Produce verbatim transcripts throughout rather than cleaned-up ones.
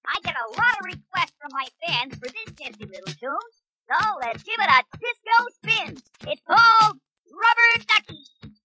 I get a lot of requests from my fans for this nifty little tune, so let's give it a Cisco spin. It's called Rubber Ducky.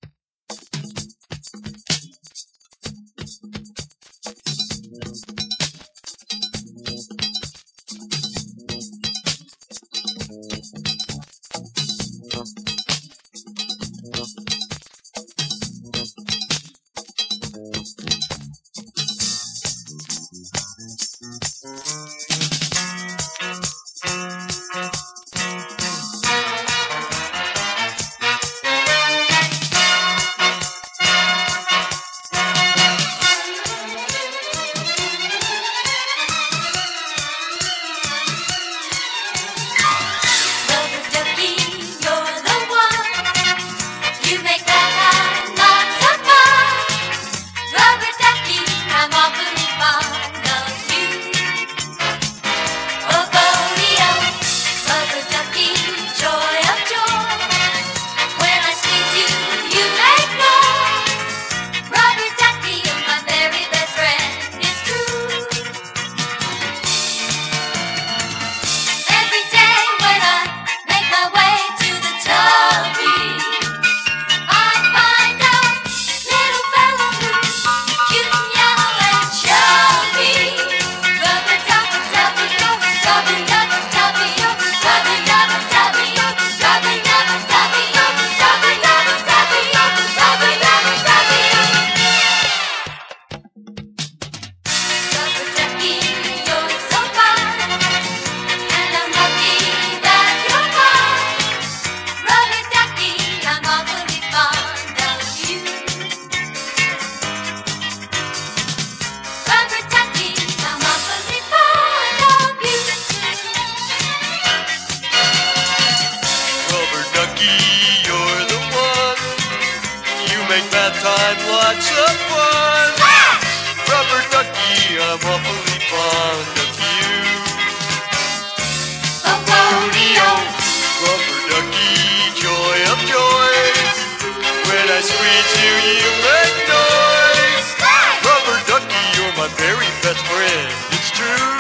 Time, lots of fun. Ah! Rubber ducky, I'm awfully fond of you. A rodeo. Rubber ducky, joy of joys. When I squeeze you, you make noise. Ah! Rubber ducky, you're my very best friend. It's true.